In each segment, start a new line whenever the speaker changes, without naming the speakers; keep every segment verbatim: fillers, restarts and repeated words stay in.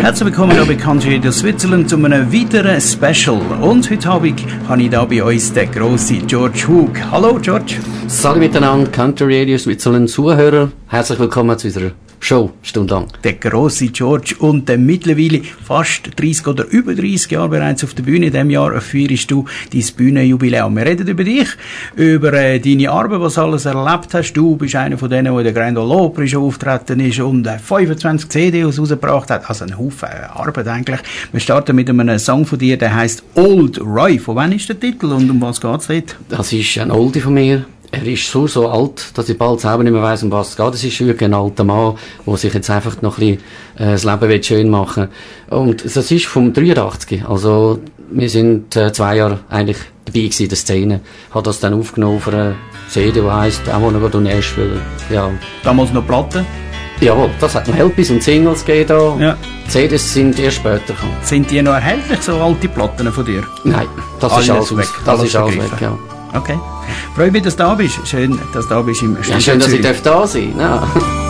Herzlich willkommen hier bei Country Radio Switzerland zu einem weiteren Special. Und heute Abend habe ich da bei uns den grossen George Hug. Hallo George.
Salut miteinander, Country Radio Switzerland Zuhörer. Herzlich willkommen zu unserer Show, stundenlang.
Der grosse George und der mittlerweile fast dreißig oder über dreißig Jahre bereits auf der Bühne. In diesem Jahr feierst du dein Bühnenjubiläum. Wir reden über dich, über äh, deine Arbeit, was alles erlebt hast. Du bist einer von denen, der in der Grand Ole Opry schon auftreten ist und äh, fünfundzwanzig C Ds rausgebracht hat. Also ein Haufen äh, Arbeit eigentlich. Wir starten mit einem Song von dir, der heisst Old Roy. Von wann ist der Titel und um was geht's dort?
Das ist ein Oldie von mir. Er ist so, so alt, dass ich bald selber nicht mehr weiss, um was es geht. Das ist wirklich ein alter Mann, der sich jetzt einfach noch ein bisschen äh, das Leben schön machen will. Und das ist vom dreiundachtzig. Also, wir sind äh, zwei Jahre eigentlich dabei gewesen in der Szene. Hat das dann aufgenommen für eine C D, die heisst, auch noch in Nashville. Ja.
Damals noch Platten?
Jawohl, das hat noch Helpis und Singles gegeben da. Ja. C Ds sind erst später gekommen.
Sind die noch erhältlich, so alte Platten von dir?
Nein, das alles ist alles weg. Das alles ist alles weg, ja.
Okay. Freue mich, dass du da bist. Schön, dass du da bist im
Studio. Ja, schön, dass ich darf da sein darf.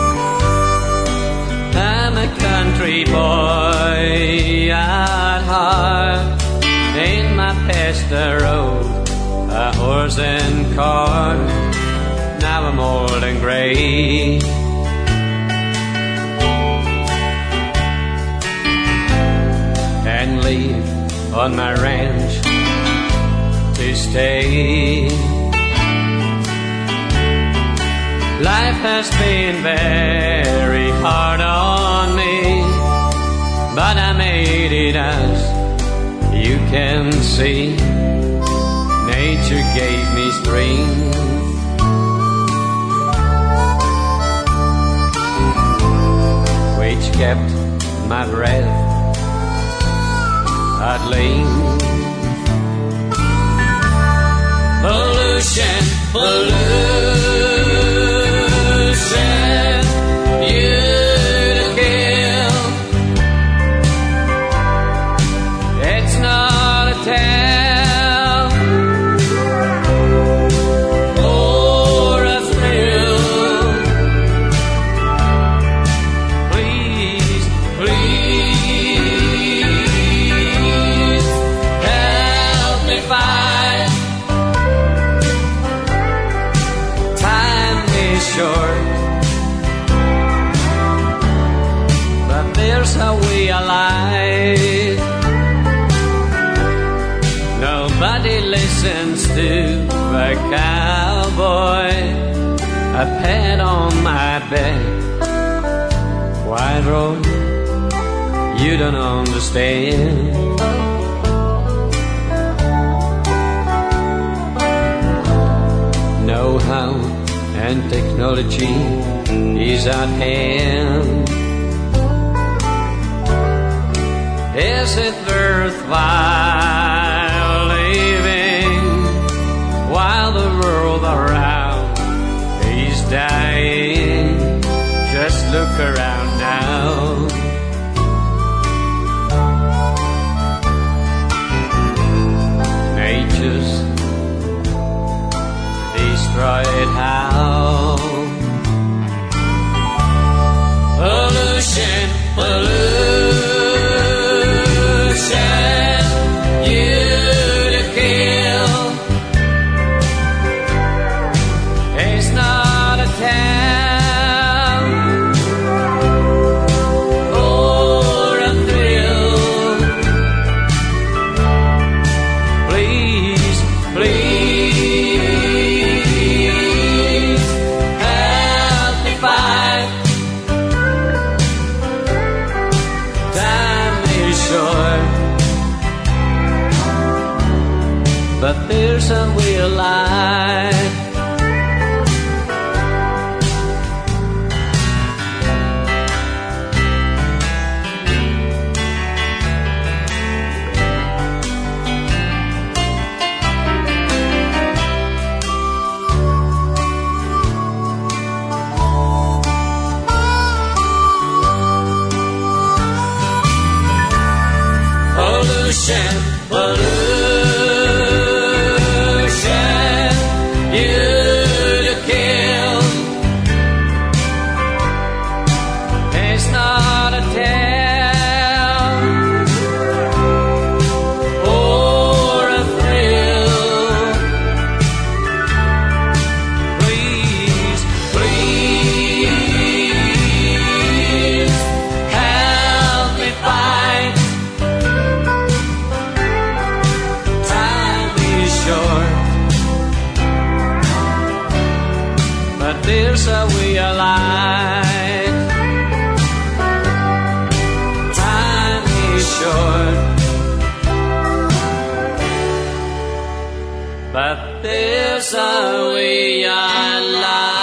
I'm a country boy at heart. In my past I rode a horse and cart. Now I'm old and grey. And leave on my ranch to stay. Life has been very hard on me, but I made it, as you can see. Nature gave me strength, which kept my breath at length. Pollution, pollution, you to kill. It's not a tale or a thrill. Please, please help me fight. Short, but there's a way alive. Nobody listens to a cowboy. A pat on my back. White Roy, you don't understand. Know how and technology is at hand. Is it worthwhile living while the world around is dying? Just look around now. Nature's destroyed how? Pollution, pollution, you to kill. It's not a town or a thrill. Please, please help me fight. Time is short, but there's a way of life. Pollution, pollution, you to kill. It's not a tale alive. Time is short, but there's a way I lie.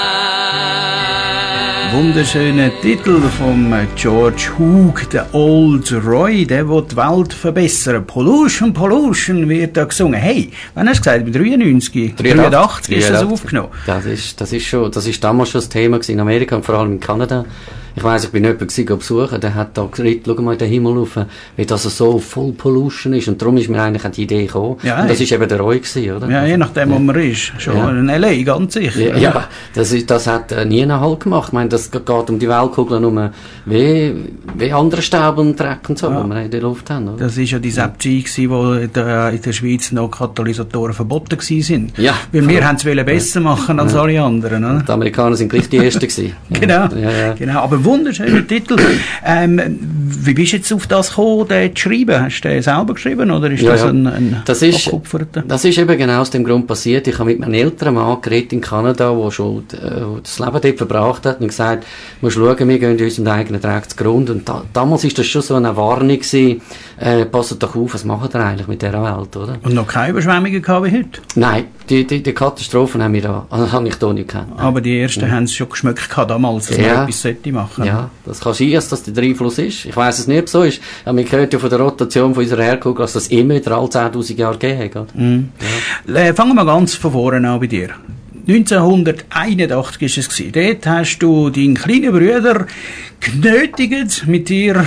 Wunderschöner Titel vom George Hooke, der Old Roy, der will die Welt verbessern. Pollution, Pollution wird da gesungen. Hey, wann hast du gesagt? Bei dreiundneunzig? dreiundachtzig ist das aufgenommen.
Das ist, das ist schon, das ist damals schon das Thema gewesen in Amerika und vor allem in Kanada. Ich weiss, ich bin jemanden gewesen, besuchen, der hat da gesagt, schau mal in den Himmel rauf, wie das so voll Pollution ist. Und darum ist mir eigentlich die Idee gekommen. Ja, und das ist eben der Roy gewesen, oder?
Ja, je nachdem, ja. wo man ist. Schon ja. in L A, ganz sicher.
Ja, ja, das ist, das hat äh, nie einen Halt gemacht. Ich meine, das geht um die Weltkugel um, wie, wie andere Staub und Dreck und so, ja. die wir in der Luft haben, oder?
Das ist ja die Septi gewesen, wo in der, in der Schweiz noch Katalysatoren verboten gewesen sind.
Ja.
Weil wir haben es besser machen als ja. alle anderen, oder?
Die Amerikaner sind gleich die Ersten gewesen.
Genau.
Ja, ja.
Genau. Aber wunderschöner Titel. Ähm, wie bist du jetzt auf das gekommen, den zu schreiben? Hast du den selber geschrieben oder ist
ja,
das
ja.
ein, ein
das ist, das ist eben genau aus dem Grund passiert. Ich habe mit meinem älteren Mann geredet in Kanada, der schon äh, das Leben dort verbracht hat und gesagt, du musst schauen, wir gehen in unserem eigenen Dreck zugrunde. Und da, damals war das schon so eine Warnung gewesen, äh, passt doch auf, was macht ihr eigentlich mit dieser Welt, oder?
Und noch keine Überschwemmungen gehabt wie heute?
Nein, die, die, die Katastrophen haben wir da, also habe ich da nicht gekannt.
Aber die ersten ja. haben es schon geschmeckt gehabt damals, dass
ja.
man etwas sollte machen.
Ja, das kann sein, dass das der Einfluss ist. Ich weiss es nicht, ob so ist. Aber man hört ja von der Rotation von unserer Erdkugel, dass das immer wieder alle zehntausend Jahre gegeben hat.
Mhm. Ja. Äh, fangen wir ganz von vorne an bei dir. neunzehnhunderteinundachtzig war es gewesen. Dort hast du deinen kleinen Bruder genötigt, mit dir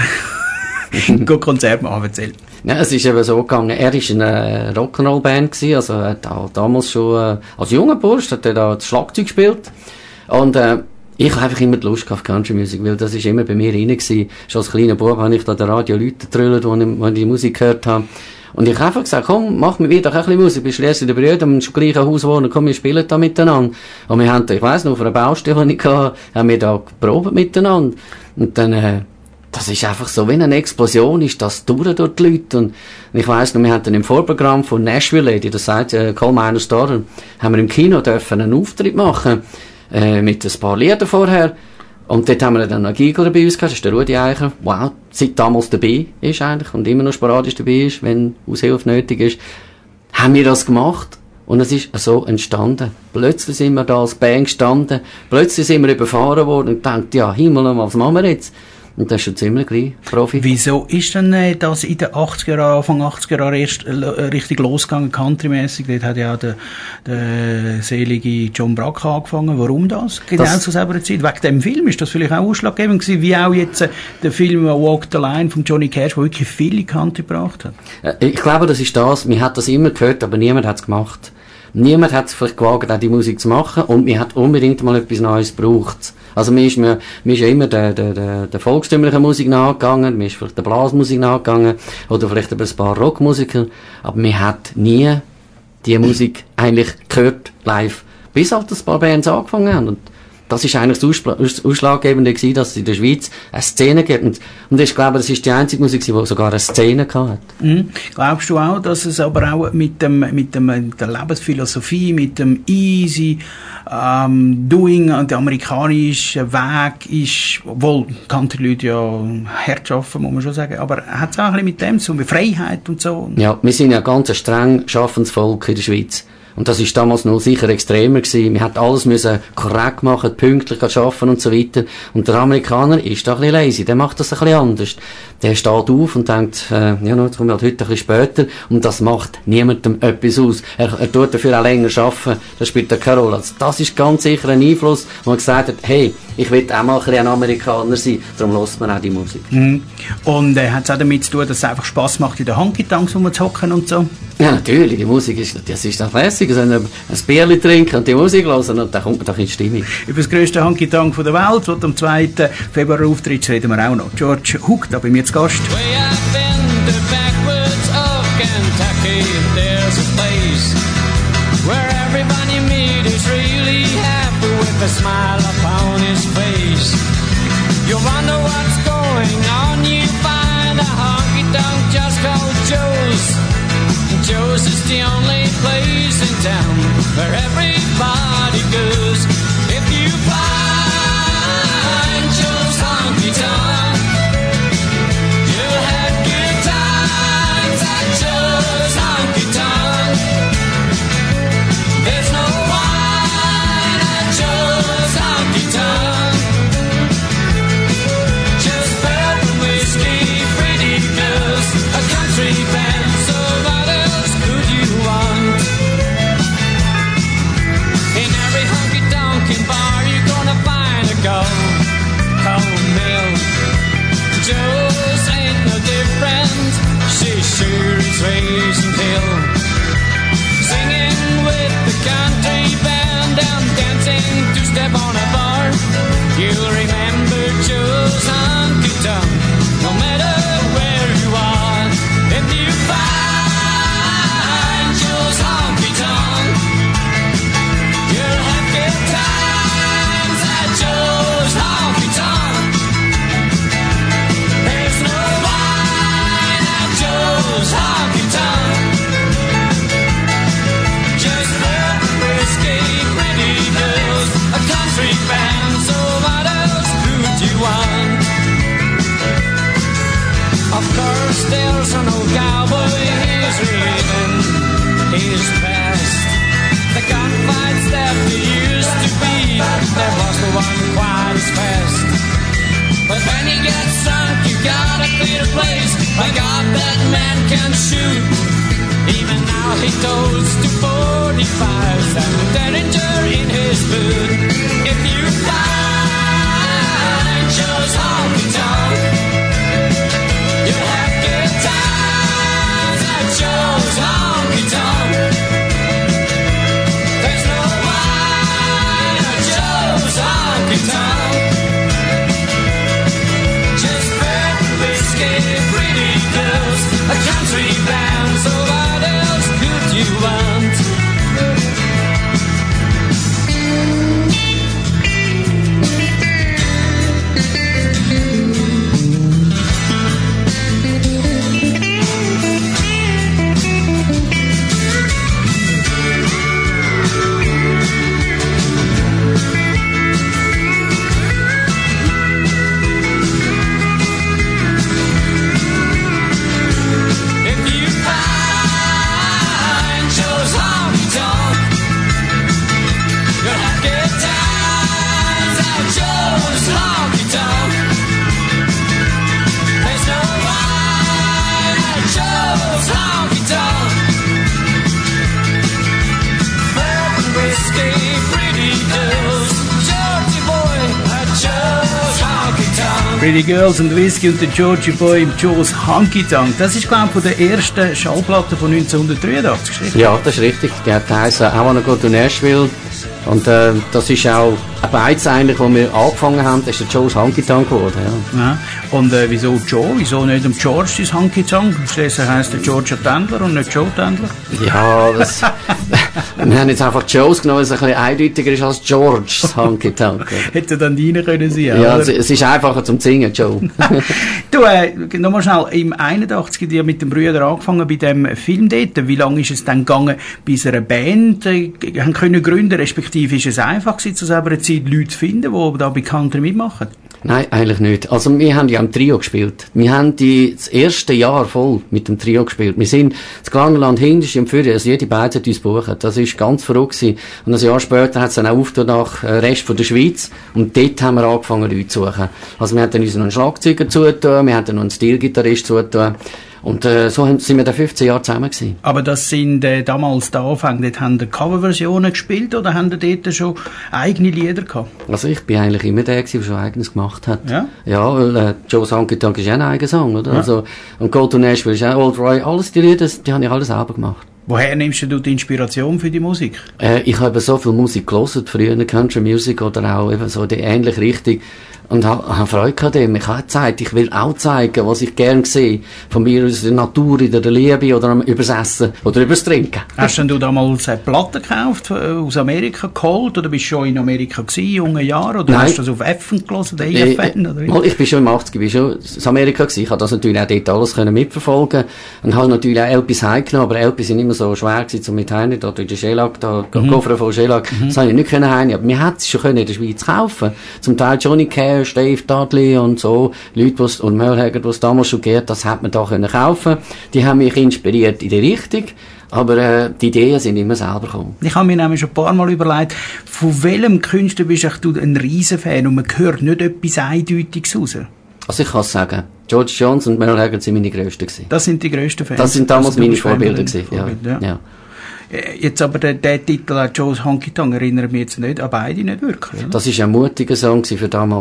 ein Konzert machen, erzählt.
Ja, es ist eben so gegangen, er war in einer Rock'n'Roll-Band gewesen, also er hat auch damals schon, äh, als junger Bursch, hat er da das Schlagzeug gespielt. Und, äh, ich habe einfach immer die Lust auf Country Music, weil das ist immer bei mir rein gewesen. Schon als kleiner Bub habe ich da den Radio Leute getrüllt, wo ich, wo ich die Musik gehört habe. Und ich habe einfach gesagt, komm, mach mir wieder ein bisschen Musik, bist schließlich in der Brüder, wir im gleichen Haus wohnen, komm, wir spielen da miteinander. Und wir haben da, ich weiss noch, auf einer Baustelle, die ich hatte, haben wir da geprobt miteinander. Und dann, äh, das ist einfach so wie eine Explosion, ist das durch durch die Leute. Und ich weiss noch, wir haben dann im Vorprogramm von Nashville Lady, das sagt äh, Coal Miners Daughter, haben wir im Kino dürfen einen Auftritt machen, äh, mit ein paar Liedern vorher. Und dort haben wir dann einen Giegler bei uns gehabt, das ist der Rudi Eicher, wow, seit damals dabei ist eigentlich und immer noch sporadisch dabei ist, wenn Aushilfe nötig ist, haben wir das gemacht. Und es ist so entstanden. Plötzlich sind wir da als Band gestanden, plötzlich sind wir überfahren worden und denkt, ja, Himmel, was machen wir jetzt? Und das ist schon ziemlich gleich Profi.
Wieso ist denn äh, das in den achtziger Jahren, Anfang achtziger Jahre erst äh, richtig losgegangen, countrymäßig? Dort hat ja der, der selige John Brack angefangen. Warum das? Genau das zur selben Zeit. Wegen dem Film ist das vielleicht auch ausschlaggebend gewesen, wie auch jetzt äh, der Film Walk the Line von Johnny Cash, der wirklich viele Country gebracht hat.
Äh, ich glaube, das ist das. Man hat das immer gehört, aber niemand hat es gemacht. Niemand hat es vielleicht gewagt, auch die Musik zu machen und man hat unbedingt mal etwas Neues gebraucht. Also mir ist, mir, mir ist ja immer der, der, der, der volkstümlichen Musik nachgegangen, mir ist vielleicht der Blasmusik nachgegangen oder vielleicht ein paar Rockmusiker, aber mir hat nie die Musik eigentlich gehört live, bis halt ein paar Bands angefangen haben. Und das ist eigentlich das Ausschlaggebende gewesen, dass es in der Schweiz eine Szene gibt. Und, und ich glaube, das ist die einzige Musik, die sogar eine Szene hatte.
Mhm. Glaubst du auch, dass es aber auch mit dem, mit dem, mit der Lebensphilosophie, mit dem easy ähm, Doing, der amerikanische Weg ist, obwohl Country-Leute ja hart arbeiten, muss man schon sagen, aber hat es auch ein bisschen mit dem zu tun, mit Freiheit und so?
Ja, wir sind ja ganz ein streng schaffendes Volk in der Schweiz. Und das ist damals noch sicher extremer gewesen. Wir hat alles müssen korrekt machen, pünktlich arbeiten und so weiter. Und der Amerikaner ist da ein bisschen lazy. Der macht das ein bisschen anders. Der steht auf und denkt, äh, ja, jetzt kommen wir halt heute ein bisschen später. Und das macht niemandem etwas aus. Er, er tut dafür auch länger arbeiten. Das spielt ja keine Rolle. Also das ist ganz sicher ein Einfluss, wo man gesagt hat, hey, ich will auch mal ein bisschen ein Amerikaner sein. Darum hört man auch die Musik.
Mhm. Und äh, hat es auch damit zu tun, dass es einfach Spass macht, in der Honky-Tonks rumzuhocken und so?
Ja, natürlich. Die Musik ist, das ist doch lässig. Also ein Bierchen trinken und die Musik hören und dann kommt man doch in die Stimmung. Über
das grösste Honky-Tonk der Welt, das am zweiten Februar auftritt, reden wir auch noch. George Hooke, da bei mir zu Gast.
Way up in the backwoods of Kentucky, there's a place where everybody you meet is really happy with a smile upon his face. You wonder what's going on, you find a honky-tonk just called Joe's. Joe's is the only place in town where everybody goes. If you find You'll remember Joe's honky tonk, no matter where you are. If you find Joe's honky tonk, you'll have good times at Joe's honky tonk. There's no wine at Joe's honky tonk. Just red whiskey, pretty girls, a country band, so what else could you want? Of course there's an old cowboy, he's living his best. The gunfights that there used to be, there was the one quite as fast. But when he gets sunk, you gotta clear the place. My God, that man can shoot. Even now he goes to forty-fives and a derringer in his boot. If you find Joe's honky tonk, you'll have good times at Joe's honky tonk. There's no wine at Joe's honky tonk. Just red whiskey, pretty girls, a country band, so what else could you want? If you find Joe's honky tonk, you'll have good times at Joe's honky tonk. There's no wine at Joe's honky tonk. Red whiskey, pretty girls, Georgie boy at Joe's honky tonk.
Pretty Girls and Whiskey und der Georgie Boy im Joe's Honky Tonk. Das ist, glaube ich, von der ersten Schallplatte von neunzehnhundertdreiundachtzig, richtig?
Ja, das ist richtig. Die hat geheißen «I Wanna Go to Nashville». Und äh, das ist auch beides eigentlich, wo wir angefangen haben, das ist der Joe's Honky Tonk geworden. Ja.
Ja. Und äh, wieso Joe? Wieso nicht um George das Honky Tonk? Stattdessen heisst der George Tandler und nicht Joe Tandler?
Ja, das, wir haben jetzt einfach Joe's genommen, weil es ein bisschen eindeutiger ist als George's Honky Tonk.
Hätte dann rein können sein,
ja,
oder?
es, es ist einfacher zum Singen, Joe.
Du, äh, nochmal schnell, im einundachtzig die mit dem Brüder angefangen bei dem Film dort. Wie lange ist es dann gegangen, bis eine Band äh, haben können gründen, respektive ist es einfach gewesen, zu selber Zeit Leute zu finden, die da bei Country mitmachen?
Nein, eigentlich nicht. Also wir haben ja im Trio gespielt. Wir haben die, das erste Jahr voll mit dem Trio gespielt. Wir sind das Glangerland Hindisch im Führer, also jede Beiz hat uns gebucht. Das ist ganz verrückt gewesen. Und ein Jahr später hat es dann auch aufgetan nach äh, Rest von der Schweiz. Und dort haben wir angefangen, Leute zu suchen. Also wir haben dann uns noch einen Schlagzeuger zugetan, wir haben dann noch einen Stilgitarrist zugetan. Und äh, so sind wir da fünfzehn Jahre zusammen gewesen.
Aber das sind äh, damals die Anfänge, dort haben die Coverversionen gespielt oder haben die dort schon eigene Lieder gehabt?
Also ich bin eigentlich immer der gewesen, der schon eigenes gemacht hat.
Ja?
Ja, weil äh, Joe's Honky Tonk ist ja ein eigener Song, oder?
Ja.
Also, und Go to Nashville ist auch Old Roy, alles die Lieder, die habe ich alles selber gemacht.
Woher nimmst du die Inspiration für die Musik?
Äh, ich habe so viel Musik gehört, früher in der Country Music oder auch eben so die ähnliche Richtung. Und habe ha Freude an dem. Ich habe gezeigt, ich will auch zeigen, was ich gerne sehe. Von mir aus der Natur, in der Liebe oder übers Essen oder übers Trinken.
Hast denn du damals eine Platte gekauft, aus Amerika geholt? Oder bist du schon in Amerika gewesen, junge Jahre? Oder
Nein.
hast du das auf F N gelesen, der E F N? Oder wie?
Mal, ich bin schon im achtziger, ich bin schon in Amerika gewesen. Ich habe das natürlich auch dort alles können mitverfolgen und habe natürlich auch L Ps heimgenommen, aber L Ps sind immer so schwer gewesen, um mit heimzunehmen. Da durch den Schelag, da mhm. Koffer voll Schelag, mhm. das habe ich nicht können heimnehmen. Aber wir hätten es schon können in der Schweiz kaufen. Zum Teil Johnny Cash, Dave Dudley und so, Leute, was, und Merle Haggard, die es damals schon gehört, das hat man da können kaufen. Die haben mich inspiriert in die Richtung, aber äh, die Ideen sind immer selber gekommen.
Ich habe mir nämlich schon ein paar Mal überlegt, von welchem Künstler bist du ein Riesenfan und man hört nicht etwas Eindeutiges raus?
Also ich kann es sagen, George Jones und Merle Haggard sind meine grössten gewesen.
Das sind die grössten Fans?
Das sind damals
also,
meine Vorbilder gewesen,
Vorbild,
ja.
ja. ja. Jetzt aber der, der Titel Joe's Honky Tonk erinnert mich jetzt nicht an beide nicht wirklich, oder?
Das war ein mutiger Song für damals.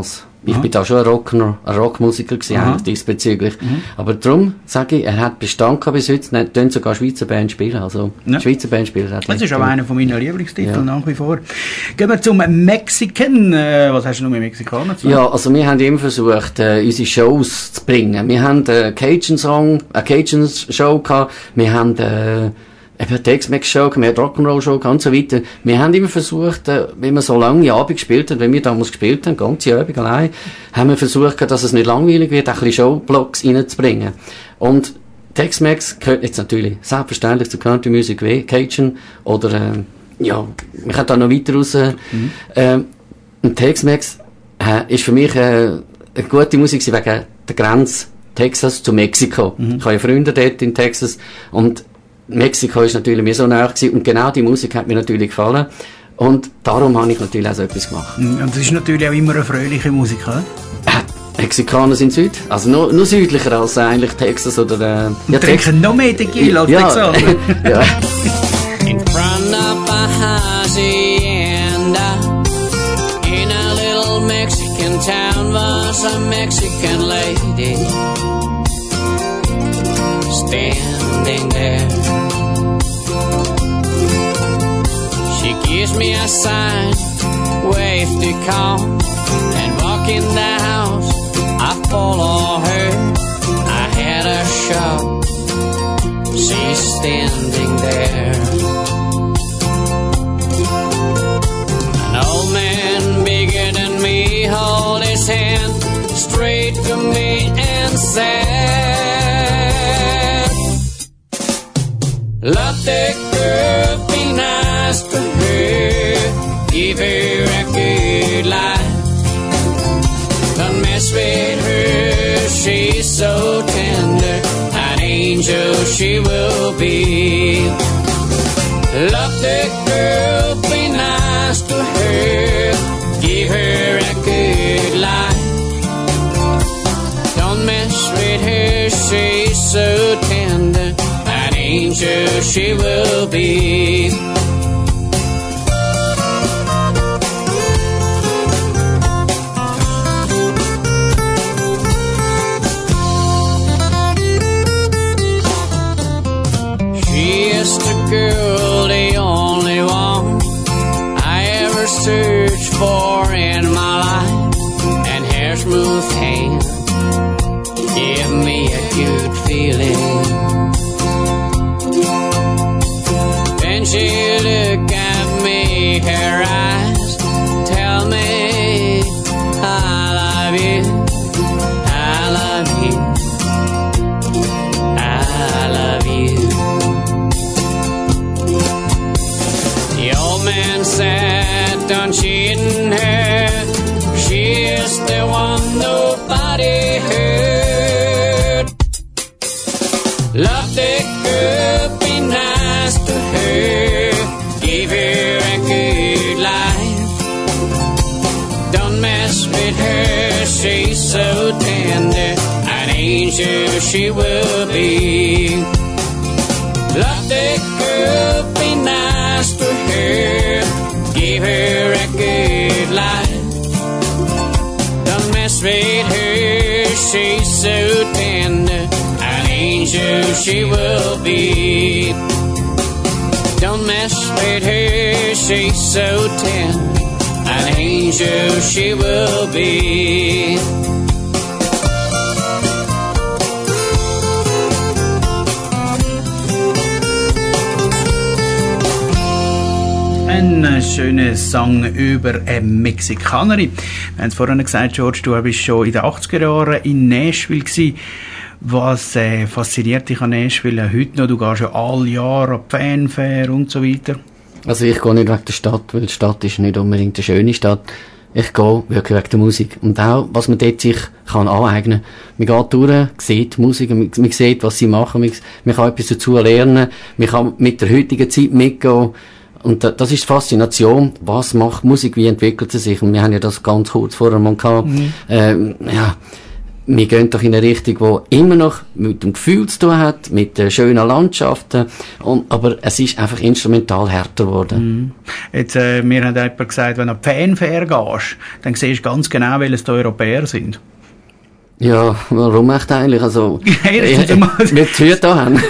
Ich
Aha.
bin da schon ein Rocker, ein Rockmusiker gewesen,
Aha.
eigentlich diesbezüglich.
Mhm.
Aber darum sage ich, er hat Bestand gehabt bis heute, er tun sogar Schweizer Band spielen, also,
Ja.
Schweizer Band spielen.
Das ist aber einer von meinen Lieblingstiteln
Ja.
nach wie vor. Gehen wir zum Mexican. Äh, was hast du noch mit Mexikanern zu tun?
Ja, also wir haben immer versucht, äh, unsere Shows zu bringen. Wir haben einen Cajun-Song, eine Cajun-Show gehabt, wir haben äh, eben eine Tex-Mex-Show, wir haben eine Rock'n'Roll-Show und so weiter. Wir haben immer versucht, äh, wenn wir so lange Abend gespielt haben, wenn wir damals gespielt haben, ganze Abend allein, haben wir versucht, dass es nicht langweilig wird, auch ein bisschen Showblocks reinzubringen. Und Tex-Mex gehört jetzt natürlich selbstverständlich zu Country Music wie Cajun oder, äh, ja, wir können da noch weiter raus. Mhm. Äh, und Tex-Mex äh, ist für mich äh, eine gute Musik wegen der Grenze Texas zu Mexiko. Mhm. Ich habe ja Freunde dort in Texas und Mexiko ist natürlich mir so nahe gewesen und genau die Musik hat mir natürlich gefallen und darum habe ich natürlich auch so etwas gemacht.
Und das ist natürlich auch immer eine fröhliche Musik, oder?
Äh, Mexikaner sind Süd, also nur, nur südlicher als eigentlich Texas oder... Äh,
Und
ja,
trinken
Tex-
noch mehr Tequila als
ja,
Texaner.
ja.
In front of a hacienda, in a little Mexican town, was a Mexican lady standing there. She gives me a sign, wave to come, and walk in the house. I follow her. I had a shot. She's standing there. An old man bigger than me hold his hand straight to me and said, "Let the girl be nice to her, give her a good life. Don't mess with her, she's so tender, an angel she will be. Love the girl, be nice to her, give her a good life. Don't mess with her, she's so tender, an angel she will be." Girl, the only one I ever searched for in my life, and her smooth hand give me a good feeling. Then she look at me, her eyes tell me I love you, I love you, I love you. The old man said, don't cheat in her, she is the one nobody heard. Love the girl, be nice to her, give her a good life. Don't mess with her, she's so tender, an angel she will be. Love the girl, be nice to her, give her a good life. Don't mess with her, she's so tender, an angel she will be. Don't mess with her, she's so tender, an angel she will be.
Ein schöner Song über eine Mexikanerin. Wir haben es vorhin gesagt, George, du bist schon in den achtziger Jahren in Nashville gewesen. Was äh, fasziniert dich an Nashville heute noch? Du gehst ja alle Jahre an die Fanfare und so weiter.
Also ich gehe nicht wegen der Stadt, weil die Stadt ist nicht unbedingt eine schöne Stadt. Ich gehe wirklich wegen der Musik. Und auch, was man dort sich kann aneignen. Man geht durch, sieht die Musik, man, man sieht, was sie machen, man, man kann etwas dazu lernen, man kann mit der heutigen Zeit mitgehen. Und das ist die Faszination. Was macht Musik? Wie entwickelt sie sich? Und wir haben ja das ganz kurz vorher mal gehabt. Mhm. Ähm, ja. wir gehen doch in eine Richtung, die immer noch mit dem Gefühl zu tun hat, mit äh, schönen Landschaften, und, aber es ist einfach instrumental härter geworden.
Mhm. Jetzt, äh, mir hat jemand gesagt, wenn du an die Fanfair gehst, dann siehst du ganz genau, welches die Europäer sind.
Ja, warum echt eigentlich? Also,
Ja,
äh, wir die Tür da haben.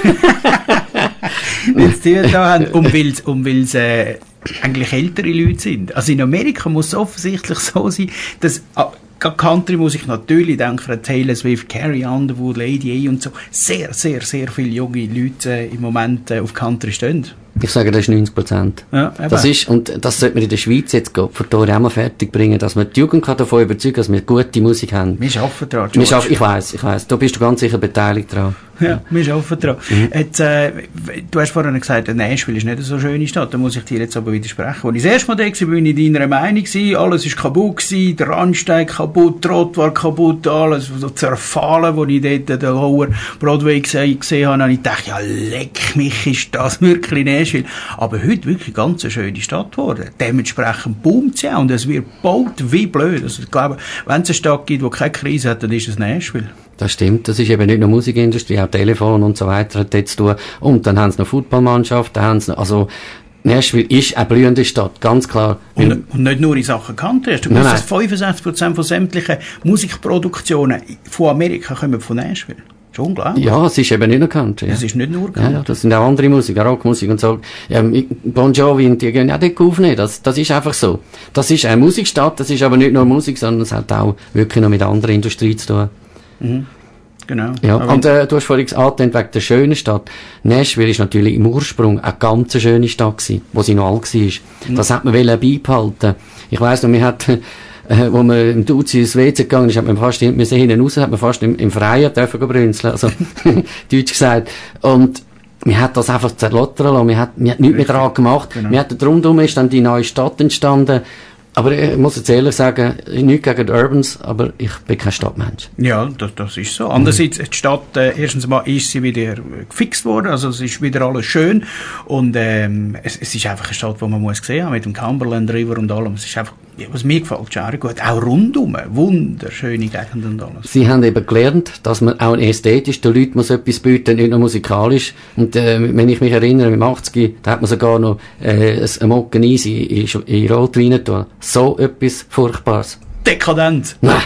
Weil sie die da haben, und weil es um äh, eigentlich ältere Leute sind. Also in Amerika muss es offensichtlich so sein, dass ah, Country-Musik natürlich, denke an Taylor Swift, Carrie Underwood, Lady A und so, sehr, sehr, sehr viele junge Leute äh, im Moment äh, auf Country stehen.
Ich sage, das ist neunzig Prozent.
Ja,
das ist, und das sollte man in der Schweiz jetzt für die auch mal fertig bringen, dass man die Jugend kann davon überzeugen, dass wir gute Musik haben.
Wir arbeiten daran,
wir schaffen, ich weiss, ich weiss. Da bist du ganz sicher beteiligt dran.
Ja, wir arbeiten daran. Mhm. Jetzt, äh, du hast vorhin gesagt, Nashville ist nicht eine so schöne Stadt, da muss ich dir jetzt aber widersprechen. Als ich das erste Mal da war, war ich in deiner Meinung gewesen, alles ist kaputt gewesen, der Randsteig kaputt, die Trott war kaputt, alles so zerfallen, wo ich dort den Lower Broadway gesehen, gesehen habe, und ich dachte, ja, leck mich, ist das wirklich Nashville. Aber heute wirklich ganz eine schöne Stadt geworden. Dementsprechend boomt sie auch, und es wird gebaut wie blöd. Also ich glaube, wenn es eine Stadt gibt, die keine Krise hat, dann ist es Nashville.
Das stimmt. Das ist eben nicht nur Musikindustrie, auch Telefon und so weiter hat dort zu tun. Und dann haben sie noch Footballmannschaft, dann haben sie noch, also, Nashville ist eine blühende Stadt, ganz klar.
Und, und nicht nur in Sachen Country. Du weißt, dass fünfundsechzig Prozent von sämtlichen Musikproduktionen von Amerika kommen von Nashville. Das ist unglaublich.
Ja, es ist eben nicht nur Country.
Es ist nicht nur Country.
Ja, ja, das sind auch andere Musik, auch Rockmusik und so. Ja, Bon Jovi und die gehen ja dort aufnehmen. Das, das ist einfach so. Das ist eine Musikstadt, das ist aber nicht nur Musik, sondern es hat auch wirklich noch mit anderer Industrie zu tun.
Mhm. Genau.
Ja, aber und äh, du hast vorhin gesagt, wegen der schönen Stadt. Nashville ist natürlich im Ursprung eine ganz schöne Stadt gewesen, wo sie noch alt war. Mhm. Das hat man wollen beibehalten. Ich weiss noch, wir hatten, äh, wo man im Duzi ins W C gegangen ist, hat man fast, wir sehen hinten raus, hat man fast im, im Freien dürfen brünzeln, also, deutsch gesagt. Und, wir hat das einfach zerlottern lassen, wir hat, wir hat nichts mehr daran gemacht. Genau. Wir hatten rundum ist dann die neue Stadt entstanden. Aber ich muss jetzt ehrlich sagen, nichts gegen die Urbans, aber ich bin kein Stadtmensch.
Ja, das, das ist so. Andererseits, die Stadt, äh, erstens mal ist sie wieder gefixt worden, also es ist wieder alles schön, und ähm, es, es ist einfach eine Stadt, die man muss sehen, mit dem Cumberland River und allem. Es ist einfach, ja, was mir gefällt, ist gut. Auch rundum, wunderschöne Gegend und alles.
Sie haben eben gelernt, dass man auch ästhetisch den Leuten muss etwas bieten, nicht nur musikalisch. Und äh, wenn ich mich erinnere, im achtziger, da hat man sogar noch äh, ein Mocken Easy in, in Rotwein getan. So etwas Furchtbares.
Dekadent.
Nein.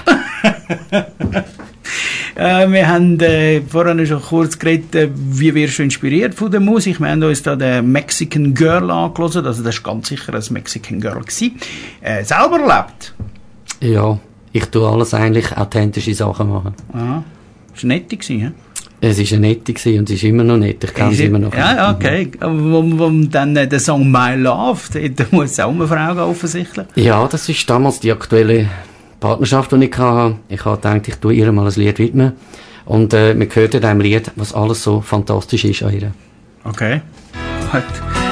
äh, wir haben äh, vorhin schon kurz geredet, äh, wie wirst du inspiriert von der Musik. Wir haben uns da den Mexican Girl angehört, also das war ganz sicher ein Mexican Girl gewesen. Äh, selber erlebt?
Ja, ich tue alles eigentlich authentische Sachen machen.
Aha. Das war nett gewesen, ja?
Es war eine nette gewesen und es ist immer noch nett. Ich kenne sie immer noch.
Ja, okay. Aber wo, wo dann äh, der Song My Love, da muss es auch eine Frau gehen, offensichtlich.
Ja, das ist damals die aktuelle Partnerschaft, die ich hatte. Ich habe gedacht, ich tue ihr mal ein Lied widmen. Und äh, man hört in diesem Lied, was alles so fantastisch ist an ihr.
Okay. Gut.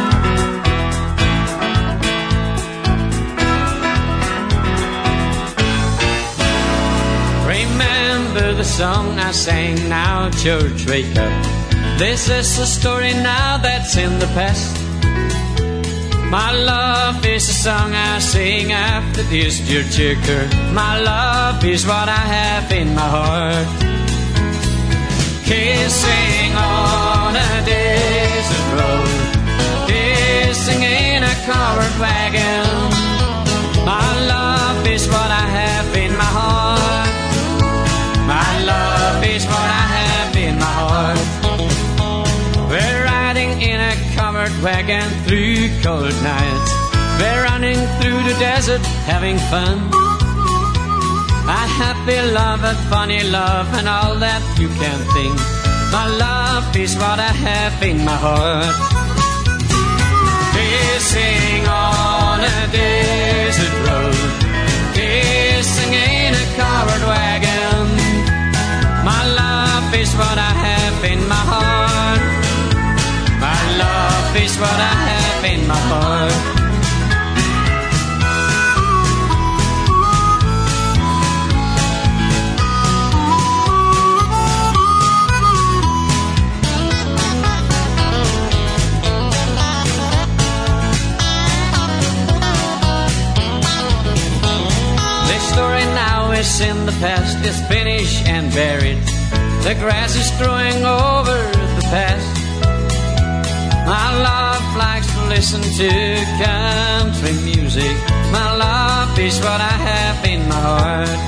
The song I sang, now church wake up. This is a story now that's in the past. My love is a song I sing after this dear checker. My love is what I have in my heart. Kissing on a desert road, kissing in a covered wagon. My love is what I have in my heart. My love is what I have in my heart. We're riding in a covered wagon through cold nights. We're running through the desert, having fun. A happy love, a funny love, and all that you can think. My love is what I have in my heart. Kissing on a desert road, kissing in a covered wagon. My love is what I have in my heart. My love is what I have in my heart. place in the past is finished and buried. The grass is growing over the past. My love likes to listen to country music. My love is what I have in my heart.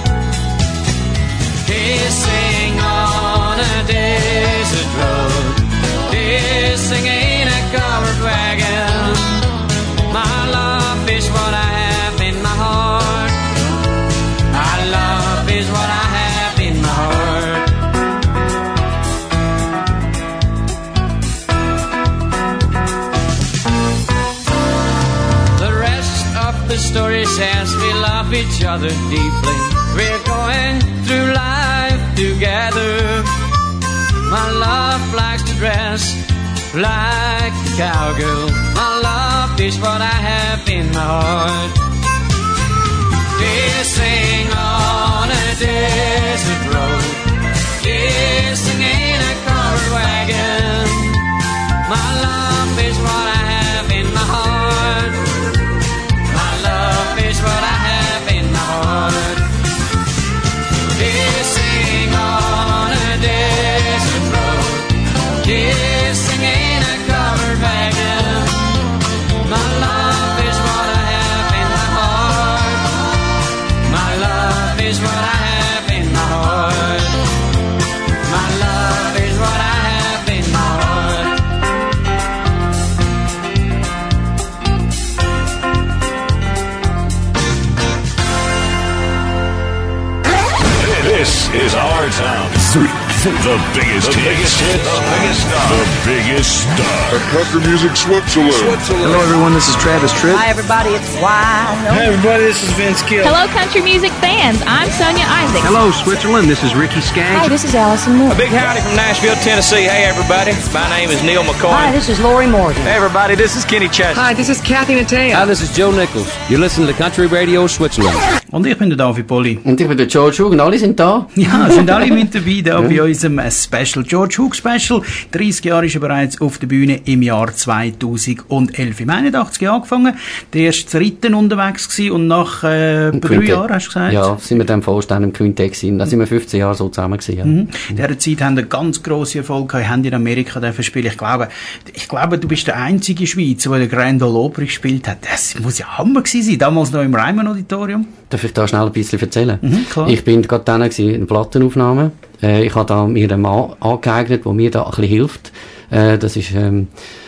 Kissing on a desert road, kissing in a covered wagon. My love is what I have in my heart. My love is what I have in my heart. The rest of the story says we love each other deeply. We're going through life together. My love likes to dress like a cowgirl. My love is what I have in my heart. Kissing on a desert road, kissing in a covered wagon. My love is what I have in my heart. My love is what I have in my heart. Kissing on a desert road, kissing in a covered wagon. My love is what I have in my heart. My love is what I have in my heart. My love is what I have in my heart.
This is our town. The biggest the hits. Biggest hits. The biggest stars. The biggest stars.
At Country Music Switzerland. Switzerland.
Hello, everyone. This is Travis Tritt.
Hi, everybody. It's Wild.
Hey, everybody. This is Vince Gill.
Hello, country music fans. I'm Sonia Isaac.
Hello, Switzerland. This is Ricky Skaggs.
Hi, this is Allison Moore.
A big howdy from Nashville, Tennessee. Hey, everybody. My name is Neil McCoy.
Hi, this is Lori Morgan.
Hey, everybody. This is Kenny Chesney.
Hi, this is Kathy Natale.
Hi, this is Joe Nichols. You're listening to Country Radio Switzerland.
Und ich bin der David Polly.
Und ich bin der George Hug und alle sind da.
Ja, sind alle mit dabei da bei unserem Special. George Hug Special. dreißig Jahre ist er bereits auf der Bühne im Jahr zweitausendelf. Im einundachtzig angefangen. Der erst zu Ritten unterwegs gewesen und nach äh, drei Jahren, hast du gesagt?
Ja, sind wir dann Vollständig im Quintet gewesen. Da sind wir fünfzehn Jahre so zusammen gewesen. Ja.
Mhm. In dieser Zeit haben wir ganz grossen Erfolg gehabt, haben in Amerika dürfen spielen. Ich glaube, ich glaube, du bist der einzige Schweizer, der den Grand Ole Opry gespielt hat. Das muss ja Hammer gewesen sein. Damals noch im Ryman Auditorium.
Darf ich da schnell ein bisschen erzählen?
Mhm, klar.
Ich bin gerade dann in der Plattenaufnahme. Äh, ich habe da mir einen Mann angeeignet, der mir da ein bisschen hilft. Äh, das ist, ähm,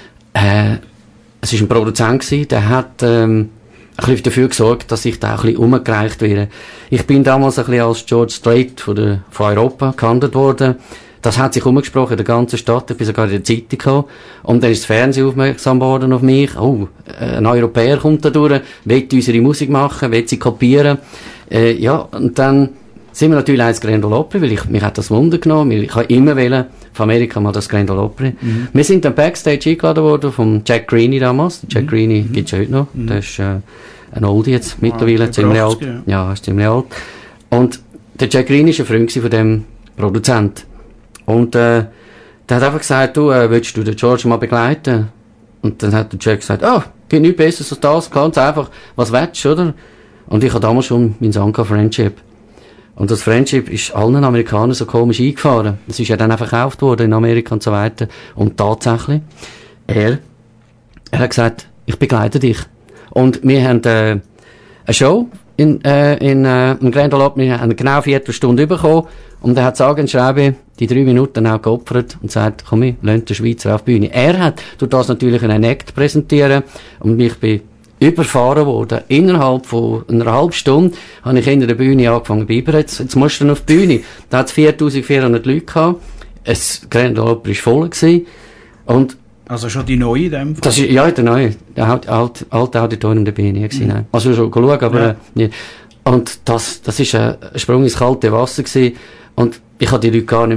äh, es ist ein Produzent gewesen, der hat, ähm, ein bisschen dafür gesorgt, dass ich da ein bisschen umgereicht werde. Ich bin damals ein bisschen als George Strait von, der, von Europa gehandelt worden. Das hat sich umgesprochen in der ganzen Stadt. Ich bin sogar in der Zeitung gekommen. Und dann ist das Fernsehen aufmerksam geworden auf mich. Oh, ein Europäer kommt da durch, will unsere Musik machen, will sie kopieren. Äh, ja, und dann sind wir natürlich ins Grand Ole Opry, weil ich, mich hat das Wunder genommen. Ich habe immer wollen, von Amerika mal das Grand Ole Opry. Mhm. Wir sind dann Backstage eingeladen worden vom Jack Greeny damals. Jack mhm. Greeny mhm. gibt's heute noch. Mhm. Der ist äh, ein Oldie jetzt mittlerweile, ah, ziemlich alt. Ja. ja, ist ziemlich alt. Und der Jack Greeny war ein Freund von dem Produzent. Und äh, der hat einfach gesagt, du, äh, willst du den George mal begleiten? Und dann hat der Jack gesagt, oh, geht nichts Besseres als das, ganz einfach, was willst du, oder? Und ich hatte damals schon meinen Song Friendship. Und das Friendship ist allen Amerikanern so komisch eingefahren. Es ist ja dann auch verkauft worden in Amerika und so weiter. Und tatsächlich, er, er hat gesagt, ich begleite dich. Und wir haben äh, eine Show in, äh, in, äh, im Grand Ole Opry, wir haben genau eine Viertelstunde bekommen. Und er hat sagen, schreibe, die drei Minuten auch geopfert und sagt, komm, ich lass den Schweizer auf die Bühne. Er hat durch das natürlich einen Act präsentieren und ich bin überfahren worden. Innerhalb von einer halben Stunde habe ich hinter der Bühne angefangen, Biber, jetzt, jetzt musst du auf die Bühne. Da hat es viertausendvierhundert Leute gehabt. Es Grand Ole Opry war voll gewesen. Und
also schon die neue in dem Fall?
Das ist, ja, der neue. Der alte, alte, alte Auditorium, da bin ich nie gewesen. Mhm. Also schon schauen, aber, ja. äh, und das, das ist ein Sprung ins kalte Wasser gewesen. Und ich habe die Leute gar nicht mehr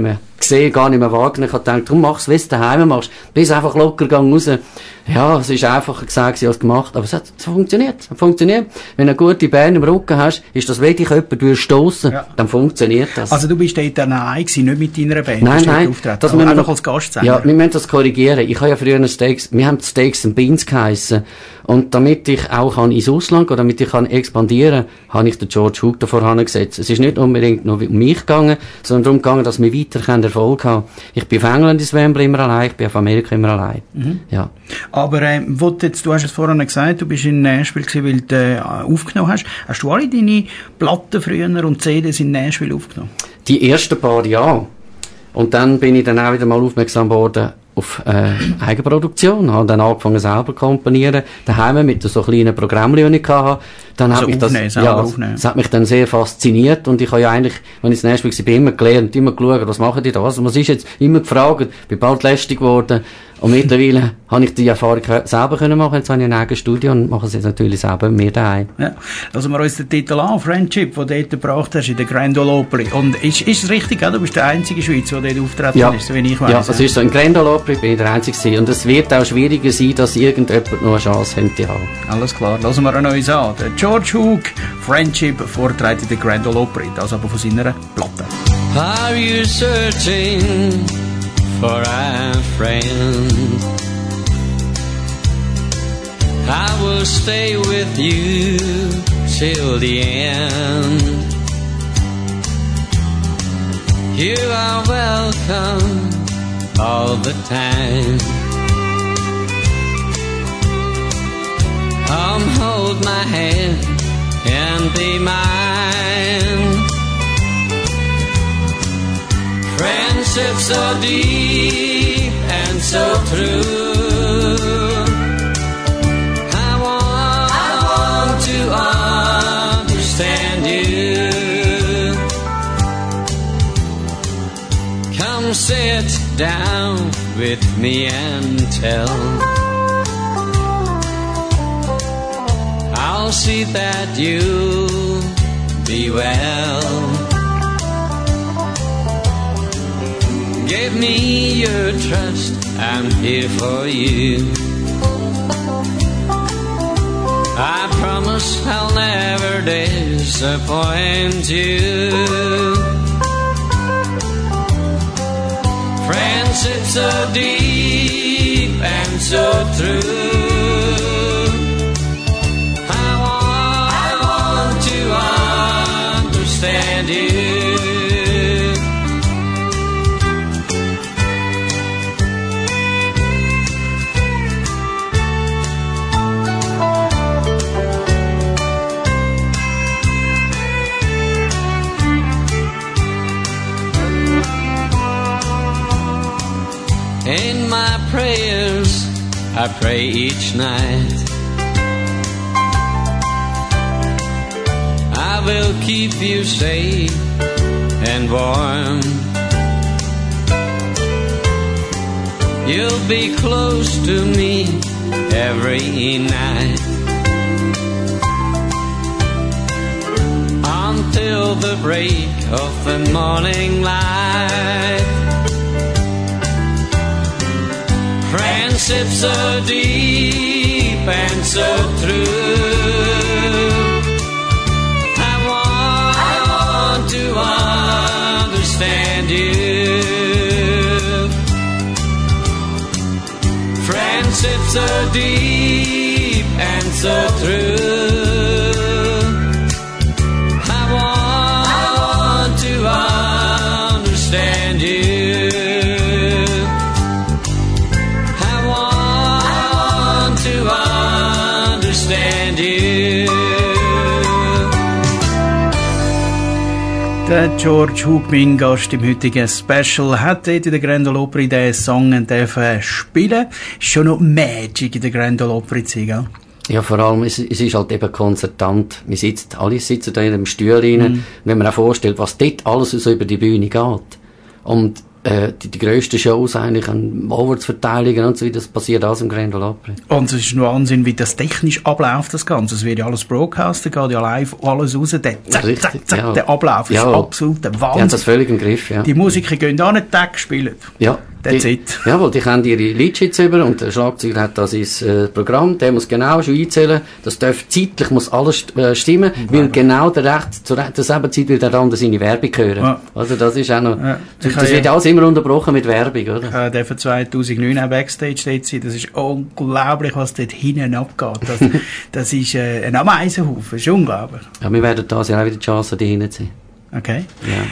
gesehen, gar nicht mehr wahrgenommen. Ich habe gedacht, darum machst du, wie du daheim machst. Bist einfach locker gegangen raus. Ja, es ist einfacher gesagt als gemacht, aber es hat, es funktioniert. Es funktioniert. Wenn du eine gute Band im Rücken hast, ist das, wenn dich jemand stossen, ja. dann funktioniert das.
Also du bist dort allein gewesen, nicht mit deiner Band?
Nein, nein.
Das müssen wir noch als Gastsänger.
Ja, wir müssen das korrigieren. Ich habe ja früher Steaks, wir haben Steaks and Beans geheissen. Und damit ich auch kann ins Ausland gehen, damit ich kann expandieren, habe ich den George Hook davor angesetzt. Es ist nicht unbedingt nur um mich gegangen, sondern darum gegangen, dass wir weiter Erfolg haben. Ich bin auf England ins Wembley immer allein, ich bin auf Amerika immer allein. Mhm. Ja.
Aber äh, wo du, jetzt, du hast es vorhin gesagt, du bist in Nashville gewesen, weil du äh, aufgenommen hast. Hast du alle deine Platten früher und C Ds in Nashville aufgenommen?
Die ersten paar Jahre. Und dann bin ich dann auch wieder mal aufmerksam geworden auf äh, Eigenproduktion, habe dann angefangen selber zu komponieren, daheim mit so kleinen Programmen, die ich hatte. Dann
also
hat mich das,
aufnehmen,
ja,
aufnehmen.
das hat mich dann sehr fasziniert und ich habe ja eigentlich, wenn ich in Nashville war, immer gelernt, immer geschaut, was machen die da, was, was ist jetzt, immer gefragt, bin bald lästig geworden und mittlerweile habe ich die Erfahrung selber können machen, jetzt habe ich ein eigenes Studio und mache es jetzt natürlich selber mit mir daheim.
Ja, lassen wir uns den Titel an, Friendship, den du dort gebracht hast in der Grand Ole Opry. Und ist, ist es richtig, ja? Du bist der einzige Schweizer, der dort auftreten
ja.
ist, so wie ich weiss.
Ja, das ist so, in Grand Ole Opry bin ich der Einzige gewesen. Und es wird auch schwieriger sein, dass irgendjemand noch eine Chance hätte haben.
Alles klar, lassen wir an uns an. Der George Hook, Friendship, vorträgt in der Grand Ole Opry, das aber von seiner Platte.
Are you searching for a friend? I will stay with you till the end. You are welcome all the time. Come hold my hand and be mine. Friendship so deep and so true. I want, I want to understand you. Come sit down with me and tell. I'll see that you'll be well. Give me your trust, I'm here for you. I promise I'll never disappoint you. Friendship so deep and so true. I want, I want to understand you. In my prayers, I pray each night. I will keep you safe and warm. You'll be close to me every night. Until the break of the morning light. Friendship so deep and so true. I want, I want to understand you. Friendship so deep and so true. I want, I want to understand you.
Der George Hook, mein Gast im heutigen Special, hat dort in der Grand Ole Opry diesen Song dürfen spielen. Ist schon noch Magic in der Grand Ole Opry zu sehen.
Ja, vor allem, es, es ist halt eben konzertant. Wir sitzen, alle sitzen da in einem Stuhl rein. Mhm. Wenn man auch vorstellt, was dort alles so über die Bühne geht. Und äh, die, die grössten Shows eigentlich an Awards-Verteilungen und so weiter, das passiert alles im Grand Ole Opry.
Und es ist nur Wahnsinn, wie das technisch abläuft, das Ganze. Es wird ja alles broadcastet, geht ja live alles raus, der zack,
Richtig,
zack, zack,
ja.
der Ablauf ist
ja.
absolut der Wahnsinn.
Die haben das völlig im Griff, ja.
Die Musiker gehen da nicht Tag spielen.
Ja.
That's
die,
it.
Jawohl, die kennen ihre Leadsheets über und der Schlagzeuger hat da sein äh, Programm, der muss genau schon einzählen, das darf zeitlich muss alles äh, stimmen, mhm. weil genau der Recht, zur derselben Zeit will der andere seine Werbung hören. Ja. Also das ist auch noch, ja. das, das wird ja alles immer unterbrochen mit Werbung, oder?
Äh, der von zweitausendneun auch Backstage dort sein, das ist unglaublich, was dort hinten abgeht. Das, das ist äh, ein Ameisenhaufen, das ist unglaublich.
Ja, wir werden da ja auch wieder die Chance, die hinten zu sehen.
Okay.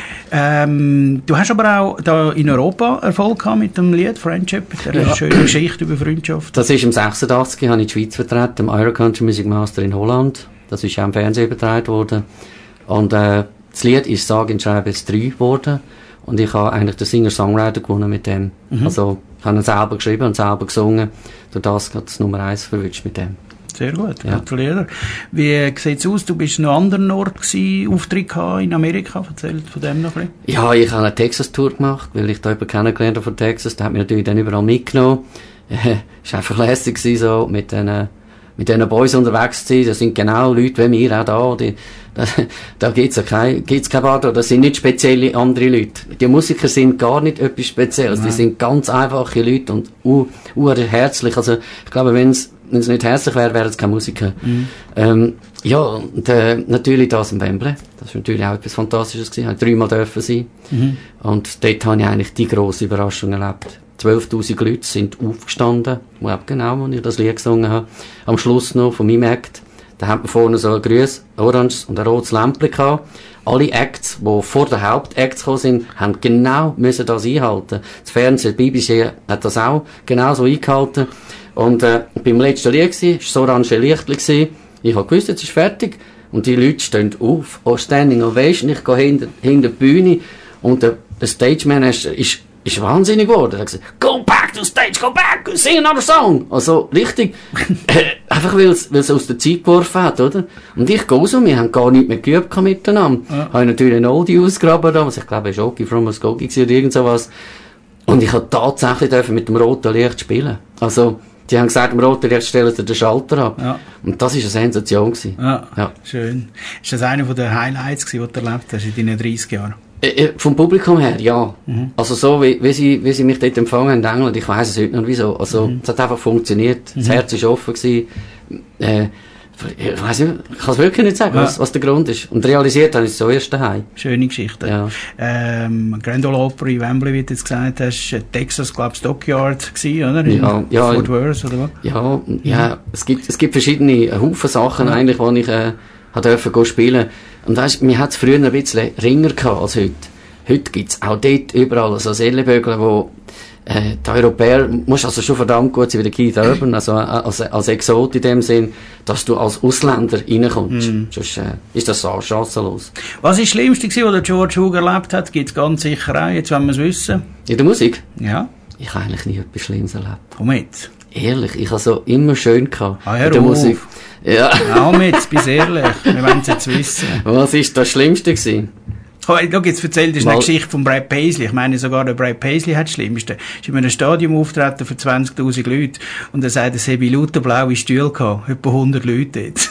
Ja.
Ähm, du hast aber auch da in Europa Erfolg gehabt mit dem Lied Friendship, der ja. schöne Geschichte über Freundschaft.
Das ist im sechsundachtzig, habe ich die Schweiz vertreten, im Euro Country Music Master in Holland. Das ist auch im Fernsehen übertragen worden. Und äh, das Lied ist sage und schreibe jetzt drei geworden. Und ich habe eigentlich den Singer-Songwriter gewonnen mit dem. Mhm. Also, ich habe ihn selber geschrieben und selber gesungen. Durch das hat das Nummer eins verwünscht mit dem.
Sehr gut, gratuliere. Ja. Wie sieht's aus? Du bist noch an anderen Ort gewesen, Auftritt in Amerika. Erzähl von dem noch ein bisschen.
Ja, ich habe eine Texas-Tour gemacht, weil ich da jemanden kennengelernt habe von Texas. Der hat mich natürlich dann überall mitgenommen. Äh, ist einfach lässig gewesen, so mit den, mit den Boys unterwegs zu sein. Das sind genau Leute wie wir auch da. Die, da, da gibt's ja kein, gibt's kein Bad. Das sind nicht spezielle andere Leute. Die Musiker sind gar nicht etwas Spezielles. Nein. Die sind ganz einfache Leute und uh, uh, herzlich. Also, ich glaube, wenn's wenn es nicht herzlich wäre, wäre es kein Musiker. Mhm. Ähm, ja, und äh, natürlich das im Wembley. Das war natürlich auch etwas Fantastisches gewesen. Ich durfte dreimal dürfen sein. Mhm. Und dort habe ich eigentlich die grosse Überraschung erlebt. zwölftausend Leute sind aufgestanden, ich glaube genau, als ich das Lied gesungen habe. Am Schluss noch von meinem Act. Da hat man vorne so ein grünes, oranges und ein rotes Lämpchen gehabt. Alle Acts, die vor den Hauptacts gekommen sind, haben genau müssen das einhalten. Das Fernsehen, die B B C hat das auch genau so eingehalten. Und äh, beim letzten Lied war es so orange Lichtchen. Ich habe gewusst, jetzt ist fertig. Und die Leute stehen auf, oh, Standing Ovation. Ich gehe hinter, hinter die Bühne. Und der, der Stage Manager ist, ist wahnsinnig geworden. Er hat gesagt, go back to stage, go back, sing another song. Also richtig, äh, einfach weil es aus der Zeit geworfen hat, oder? Und ich gehe raus, wir haben gar nicht mehr geübt miteinander. Ja. Habe natürlich einen Oldie ausgegraben damals. Ich glaube, es war Oki from Muskogee oder irgend sowas. Und ich habe tatsächlich dürfen mit dem roten Licht spielen. Also, die haben gesagt, im roten Licht stellen sie den Schalter ab. Ja. Und das war eine Sensation gewesen.
Ja, ja. Schön. Ist das einer der Highlights gewesen, die du erlebt hast in deinen dreißig Jahren?
Äh, vom Publikum her, ja. Mhm. Also so, wie, wie, sie, wie sie mich dort empfangen haben in England, ich weiss es heute noch wieso. Also, mhm. es hat einfach funktioniert. Mhm. Das Herz war offen gewesen. Äh, ich weiss nicht, ich kann es wirklich nicht sagen, ja. was, was der Grund ist. Und realisiert habe ich es so erst daheim.
Schöne Geschichte. Ja. Ähm, Grand Ole Opry, Wembley, wie du jetzt gesagt hast, Texas, glaube ich, Stockyard gewesen, oder? In
ja, ja.
Fort Worth, oder was?
Ja, ja, mhm. es gibt, es gibt verschiedene Haufen Sachen, ja. eigentlich, die ich, äh, dürfen spielen. Und weisst, mir hat es früher ein bisschen Ringer gehabt als heute. Heute gibt's auch dort überall so Ellenbögel, wo, Äh, die Europäer, musst also schon verdammt gut sein wie der Keith Urban, also als, als Exot in dem Sinn, dass du als Ausländer reinkommst. Mm. Sonst äh, ist das so chancenlos.
Was ist das Schlimmste gewesen, was der George Hug erlebt hat? Gibt's ganz sicher auch, jetzt wollen wir es wissen.
In der Musik?
Ja.
Ich habe eigentlich nie etwas Schlimmes erlebt.
Komm jetzt.
Ehrlich, ich habe so immer schön gehabt.
Ah, hör
in der
auf.
Musik. Ja.
Komm jetzt, bist ehrlich. Wir wollen es jetzt wissen.
Was ist das Schlimmste gewesen?
Schau, jetzt erzählt, das ist eine Geschichte von Brad Paisley. Ich meine, sogar der Brad Paisley hat das Schlimmste. Er ist in einem Stadion auftreten für zwanzigtausend Leute und er sagt, es habe lauter blaue Stühle gehabt. Etwa hundert Leute jetzt.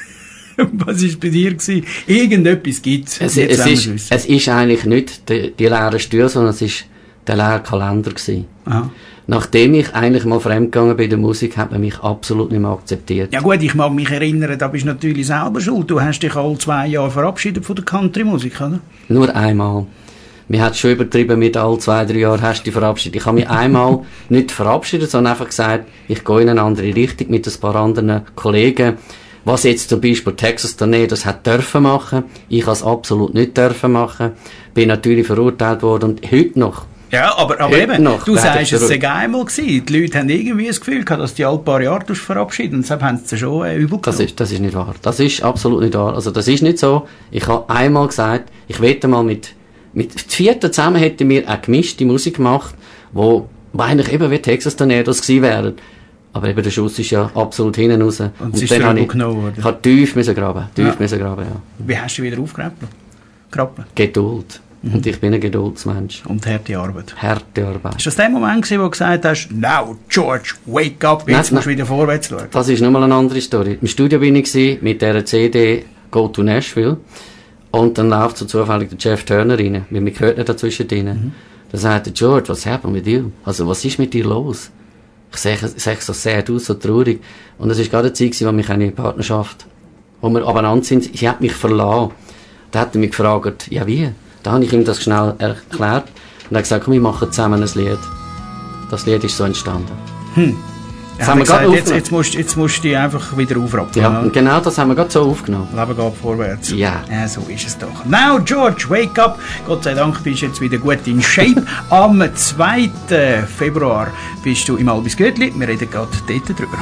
Was war bei dir gewesen? Irgendetwas gibt's.
Es, es, ist, es ist eigentlich nicht die, die leeren Stühle, sondern es ist der leere Kalender gewesen. Aha. Nachdem ich eigentlich mal fremdgegangen bin in der Musik, hat man mich absolut nicht mehr akzeptiert.
Ja gut, ich mag mich erinnern, da bist du natürlich selber schuld. Du hast dich alle zwei Jahre verabschiedet von der Country-Musik, oder?
Nur einmal. Mir hat es schon übertrieben mit alle zwei, drei Jahren hast du dich verabschiedet. Ich habe mich einmal nicht verabschiedet, sondern einfach gesagt, ich gehe in eine andere Richtung mit ein paar anderen Kollegen. Was jetzt zum Beispiel Texas Tournee, das hat dürfen machen. Ich habe es absolut nicht dürfen machen. Bin natürlich verurteilt worden und heute noch.
Ja, aber, aber eben, noch, du sagst, es sei einmal gewesen. Die Leute haben irgendwie das Gefühl gehabt, dass die alle paar Jahre verabschieden. Und deshalb haben sie schon äh, übel
das ist, das ist nicht wahr. Das ist absolut nicht wahr. Also, das ist nicht so. Ich habe einmal gesagt, ich wette mal mit, mit vierten zusammen hätten wir eine gemischte Musik gemacht, wo, wo eigentlich eben wie Texas Tournee das gewesen wäre. Aber eben der Schuss ist ja absolut hinten raus. Und,
und ist dann habe ich,
genommen, ich habe tief müssen graben. Tief
ja.
müssen graben, ja.
Wie hast du wieder aufgraben?
Geduld. Mhm. Und ich bin ein Geduldsmensch.
Und harte Arbeit.
Harte Arbeit.
Ist das der Moment gewesen, wo du gesagt hast, now, George, wake up, jetzt
nein,
musst du wieder vorwärts schauen?
Das ist nochmal eine andere Story. Im Studio bin ich mit dieser C D Go to Nashville. Und dann läuft so zufällig der Jeff Turner rein. Weil man hört nicht dazwischen drin. Mhm. Da sagt der George, was happened with you? Also, was ist mit dir los? Ich sehe, sehe so sad aus, so traurig. Und es war gerade eine Zeit, wo mich eine Partnerschaft, wo wir abeinander sind, ich habe mich verlassen. Da hat er mich gefragt, ja wie? Da habe ich ihm das schnell erklärt. Und er hat gesagt, komm, wir machen zusammen ein Lied. Das Lied ist so entstanden.
Hm. Das haben wir gesagt, jetzt, jetzt, musst, jetzt musst du dich einfach wieder aufrappen.
Ja, und genau das haben wir gerade so aufgenommen.
Leben geht vorwärts.
Ja.
Ja, so ist es doch. Now, George, wake up. Gott sei Dank bist du jetzt wieder gut in Shape. Am zweiten Februar bist du im Albis Göttli. Wir reden gerade dort drüber.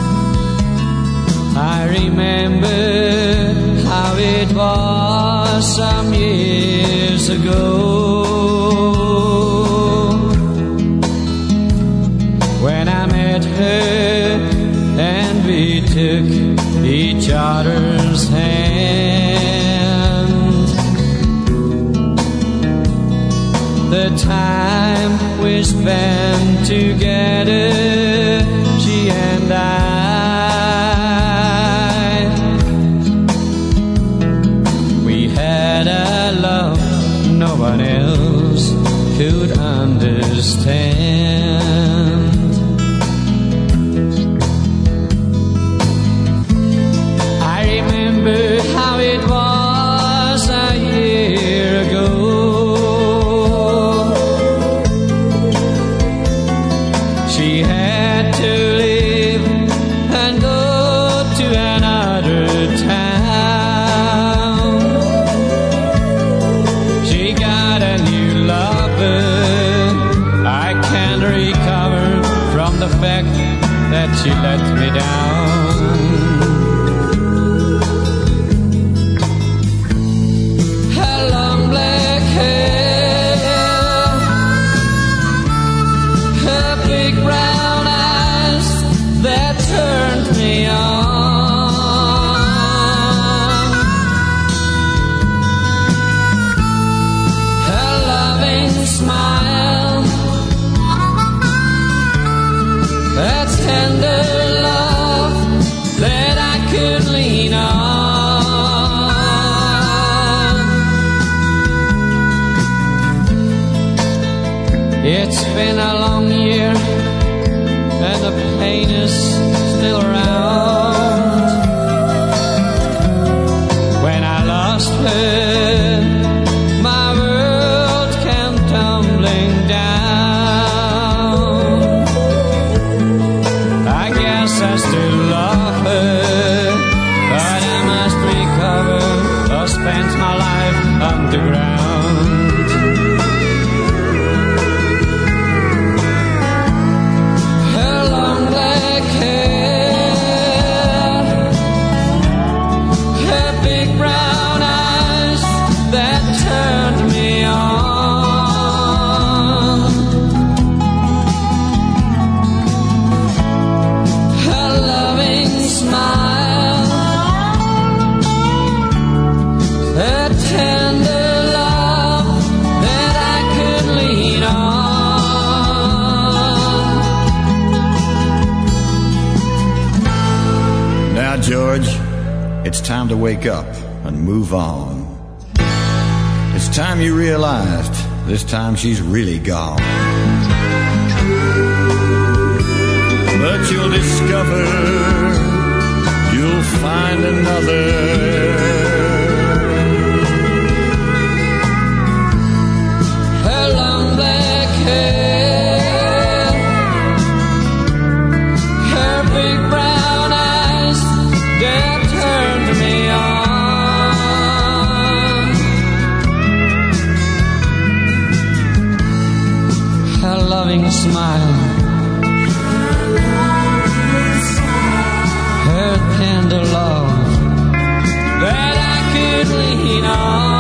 I remember how it was some years ago when I met her and we took each other's hand. The time we spent together, she and I, we had a love no one else could understand. How it was a year ago. She had to leave and go to another town. She got a new lover. I can't recover from the fact that she let me down. It's been a long year and the pain is still around. When I lost her, my world came tumbling down. I guess I still love her, but I must recover or spend my life underground.
George, it's time to wake up and move on. It's time you realized this time she's really gone. But you'll discover you'll find another.
Her long black hair, her big brown eyes that turned me on. Her loving smile, her tender love that I could lean on.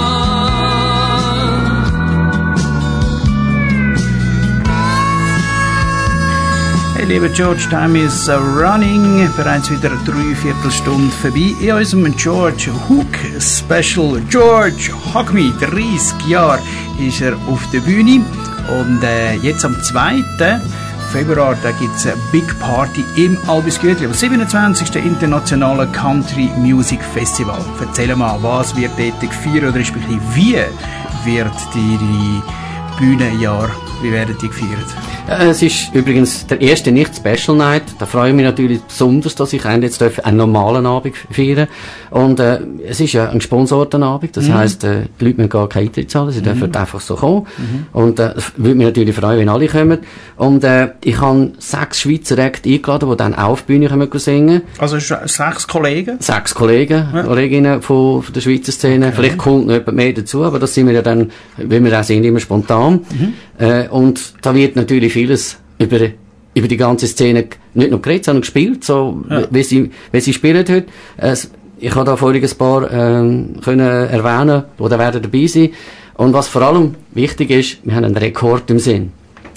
Hey, lieber George, time is running. Bereits wieder drei Viertelstunde vorbei in unserem George Hook Special. George, Hug Me, dreissig Jahre ist er auf der Bühne. Und äh, jetzt am zweiten Februar, da gibt's eine Big Party im Albisgütli, am siebenundzwanzigsten Internationalen Country Music Festival. Erzähl mal, was wird dort gefeiert, oder respektive wie wird die Bühnenjahr, wie werden die gefeiert?
Es ist übrigens der erste Nicht-Special Night. Da freue ich mich natürlich besonders, dass ich jetzt einen normalen Abend feiern. Und äh, es ist ja ein gesponserter Abend. Das mhm. heisst, äh, die Leute müssen gar keine Eintritt zahlen. Sie mhm. dürfen einfach so kommen. Mhm. Und äh, würde mich natürlich freuen, wenn alle kommen. Und äh, ich habe sechs Schweizer Acts eingeladen, die dann auf die Bühne kommen singen.
Also sechs Kollegen?
Sechs Kollegen, ja. Kolleginnen von, von der Schweizer Szene. Okay. Vielleicht kommt noch jemand mehr dazu, aber das sind wir ja dann, wie wir auch sind, immer spontan. Mhm. Äh, und da wird natürlich vieles über, über die ganze Szene nicht nur geredet, sondern gespielt, so, ja. wie sie, wie sie spielen heute. Äh, ich habe da vorhin ein paar, ähm, können erwähnen, die da werden dabei sein. Und was vor allem wichtig ist, wir haben einen Rekord im Sinn.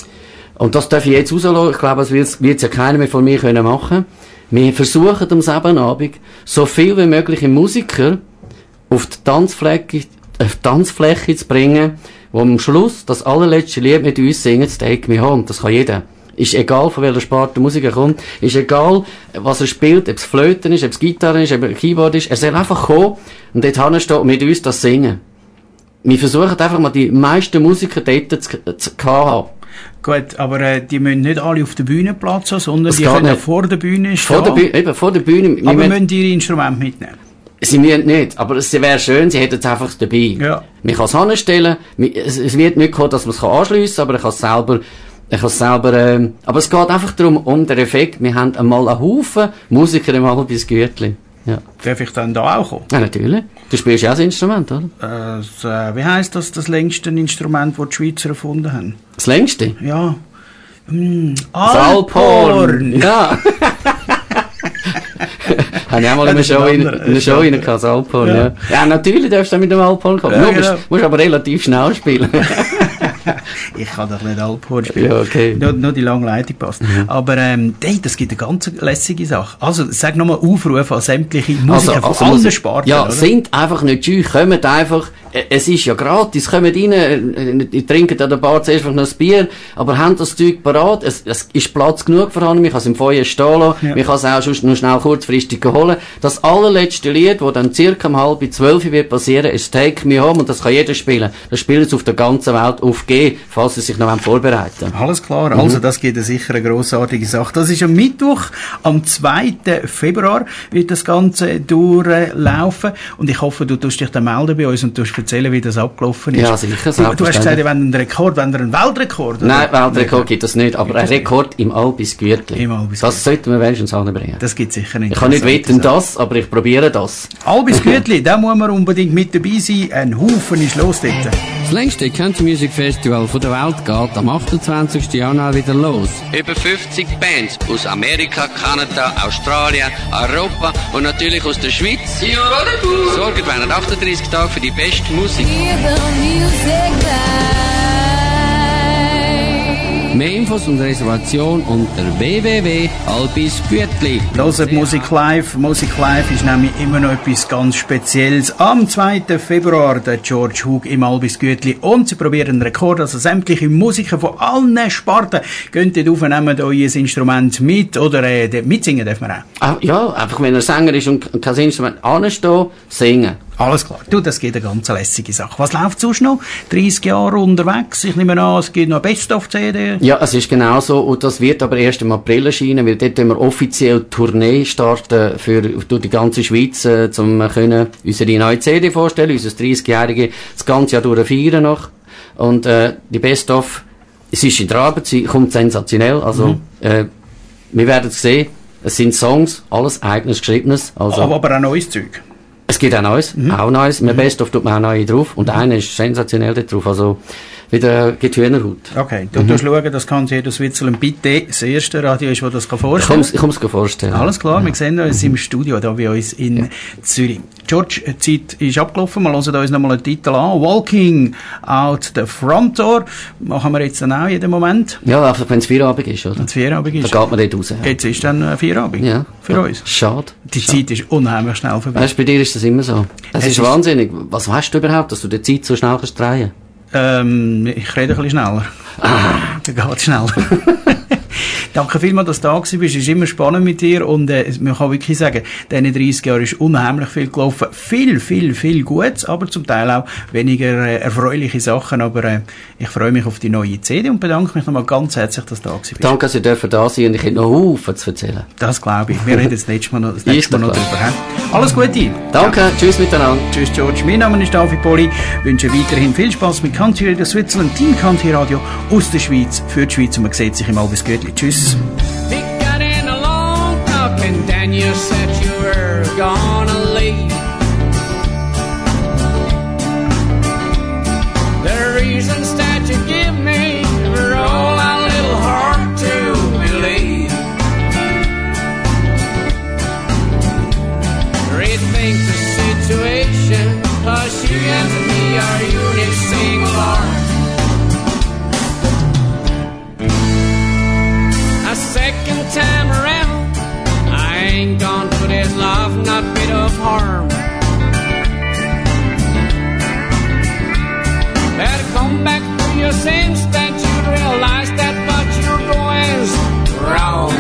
Und das darf ich jetzt rauslassen. Ich glaube, das wird ja keiner mehr von mir können machen. Wir versuchen am selben Abend, so viel wie mögliche Musiker auf die Tanzfläche, auf die Tanzfläche zu bringen, wo am Schluss das allerletzte Lied mit uns singen, Take Me Home. Das kann jeder. Ist egal, von welcher Sparte der Musiker kommt. Ist egal, was er spielt, ob es Flöten ist, ob es Gitarre ist, ob es Keyboard ist. Er soll einfach kommen und dort hinstehen und mit uns das singen. Wir versuchen einfach mal die meisten Musiker dort zu, zu haben.
Gut, aber äh, die müssen nicht alle auf der Bühne platzen, sondern das die können ja vor der Bühne stehen.
Vor der Bühne, eben, vor der Bühne.
Aber müssen, müssen die ihre Instrumente mitnehmen?
Sie müssen nicht, aber es wäre schön, sie hätten es einfach dabei. Ja. Man kann es hinstellen, es, es wird nicht kommen, dass man es anschliessen kann, aber ich kann es selber, ich kann es selber, ähm, aber es geht einfach darum, um den Effekt, wir haben einmal einen Haufen Musiker im Albisgütli. Ja.
Darf ich dann da auch kommen?
Ja, natürlich. Du spielst ja auch das Instrument, oder?
Äh, das, äh, wie heisst das, das längste Instrument, das die Schweizer erfunden haben?
Das längste?
Ja. Mm,
Alphorn! Ja. Habe ich auch mal in einer Show, in, in einer Show rein gehabt, das Alphorn, ja. ja. Ja, natürlich darfst du dann mit dem Alphorn kommen. Ja, du musst, genau. musst aber relativ schnell spielen.
Ich kann doch nicht Alphorn spielen.
Ja, okay.
Nur, nur die lange Leitung passt. Mhm. Aber, ähm, hey, das gibt eine ganz lässige Sache. Also, sag nochmal Aufruf an sämtliche Musiker also, also von allen Sparten.
Ja,
oder?
Sind einfach nicht scheu, kommt einfach, es ist ja gratis, kommt rein, ihr trinkt an der Bar zuerst noch ein Bier, aber habt das Zeug parat, es, es ist Platz genug vorhanden, man kann es im Feuer stehen lassen, ja. Man kann es auch schon noch schnell kurzfristig holen. Das allerletzte Lied, das dann circa um halb zwölf wird passieren, ist Take Me Home, und das kann jeder spielen. Das spielen sie auf der ganzen Welt auf G, falls sie sich noch vorbereiten.
Alles klar, also mhm. das gibt eine sicher eine grossartige Sache. Das ist am Mittwoch, am zweiten Februar wird das Ganze durchlaufen, und ich hoffe, du tust dich dann melden bei uns und tust erzählen, wie das abgelaufen ist.
Ja, sicher.
Du, du hast gesagt, ihr wollt einen Rekord, wenn ihr einen Weltrekord? Oder?
Nein, Weltrekord gibt es nicht, aber ein Rekord im Albisgütli. Im Albisgütli. Das sollten wir wenigstens anbringen.
Das gibt es sicher nicht.
Ich kann nicht wetten das, aber ich probiere das.
Albisgütli, da muss man unbedingt mit dabei sein. Ein Haufen ist los dort.
Das längste Country Music Festival von der Welt geht am achtundzwanzigsten Januar wieder los.
Über fünfzig Bands aus Amerika, Kanada, Australien, Europa und natürlich aus der Schweiz sorgen während achtunddreißig Tage für die beste Musik.
Mehr Infos und Reservation unter w w w punkt albisgütli.
Hört Musik live. Musik live ist nämlich immer noch etwas ganz Spezielles. Am zweiten Februar der George Hug im Albisgütli, und sie probieren einen Rekord, also sämtliche Musiker von allen Sparten gehen dort auf, nehmen euer Instrument mit, oder äh, mitsingen dürfen wir auch.
Ah, ja, einfach wenn er Sänger ist und kein Instrument anstehen, singen.
Alles klar. Du, das geht eine ganz lässige Sache. Was läuft sonst noch? dreissig Jahre unterwegs. Ich nehme an, es gibt noch Best-of-C D.
Ja, es ist genau so. Und das wird aber erst im April erscheinen, weil dort wir offiziell Tournee starten für, durch die ganze Schweiz, äh, um können unsere neue C D vorstellen, unser dreißigjährige, das ganze Jahr durch feiern noch. Und, äh, die Best-of, es ist in der Arbeit, sie kommt sensationell. Also, mhm. äh, wir werden es sehen. Es sind Songs, alles eigenes, geschriebenes. Also,
aber, aber auch neues Zeug.
Es gibt auch Neues, mhm. auch Neues. Mit mhm. Best-of tut man auch neue drauf. Und mhm. einer ist sensationell da drauf. Also, wieder gibt Hühnerhaut.
Okay. Du musst mhm. schauen, das kann sich jeder Switzerland bitte das erste Radio ist, das das vorstellen kann.
Ich kann es vorstellen.
Alles klar, ja. Wir sehen uns mhm. im Studio, da bei uns in Zürich. George, die Zeit ist abgelaufen. Wir hören uns nochmal einen Titel an. Walking Out the Front Door. Machen wir jetzt dann auch jeden Moment.
Ja, einfach wenn es Feierabend ist, oder?
Wenn es Feierabend ist.
Da geht man dort raus. Ja.
Jetzt ist dann Feierabend. Ja. Für ja. uns.
Schade.
Die
Schade.
Zeit ist unheimlich schnell vorbei.
Weißt du, bei dir ist das immer so. Das ist, ist wahnsinnig. Was weißt du überhaupt, dass du die Zeit so schnell kannst drehen?
Ähm, ich rede ein bisschen schneller. Ah. Dann geht's schneller. Danke vielmals, dass du da bist. Es ist immer spannend mit dir und äh, man kann wirklich sagen, diese dreißig Jahre ist unheimlich viel gelaufen. Viel, viel, viel Gutes, aber zum Teil auch weniger äh, erfreuliche Sachen. Aber äh, ich freue mich auf die neue C D und bedanke mich nochmal ganz herzlich, dass du da bist.
Danke, dass ihr dürfen da sein und ich hätte noch Haufen zu erzählen.
Das glaube ich. Wir reden das nächste Mal noch, das nächste Mal noch drüber. Alles Gute.
Danke, ja. Tschüss miteinander.
Tschüss George. Mein Name ist David Poli. Ich wünsche weiterhin viel Spaß mit Country Radio Switzerland, Team Country Radio aus der Schweiz, für die Schweiz und man sieht sich im Albis Gürtli. Tschüss.
We got in a long talk and then you said you were gonna leave. The reasons that you give me were all a little hard to believe. Rethink the situation, 'cause you and me are unique single art. A second time around, I ain't gonna do this love, not bit of harm. Better come back to your sense that you realize that what you're doing is wrong.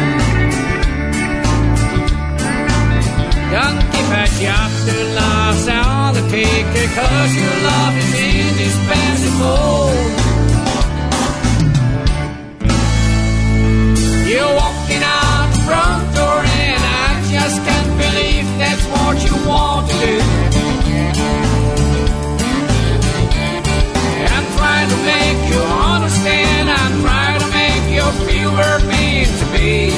Don't give a job to love's on the ticket, 'cause your love is indispensable. You're walking out the front door and I just can't believe that's what you want to do. I'm trying to make you understand, I'm trying to make you feel where it means to be.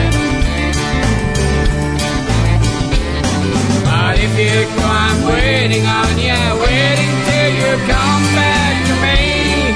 But if you go, I'm waiting on you, waiting till you come back to me.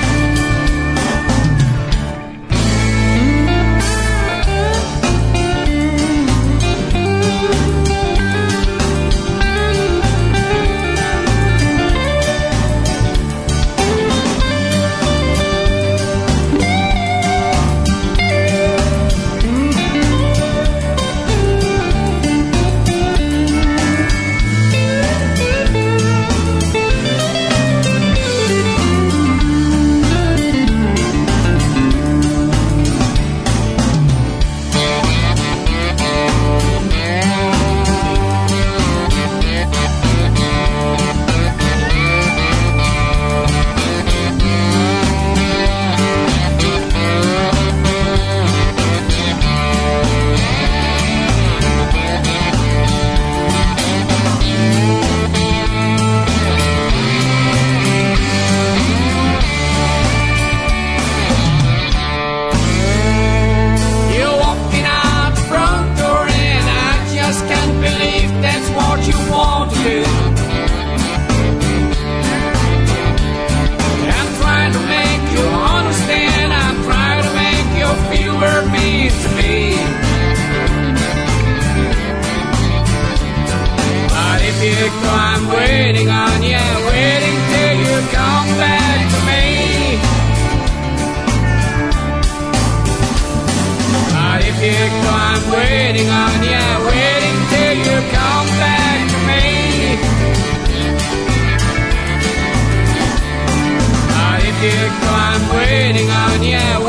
I'm waiting on you, waiting till you come back to me. But if you go, I'm waiting on you, waiting till you come back to me. But if you go, I'm waiting on you.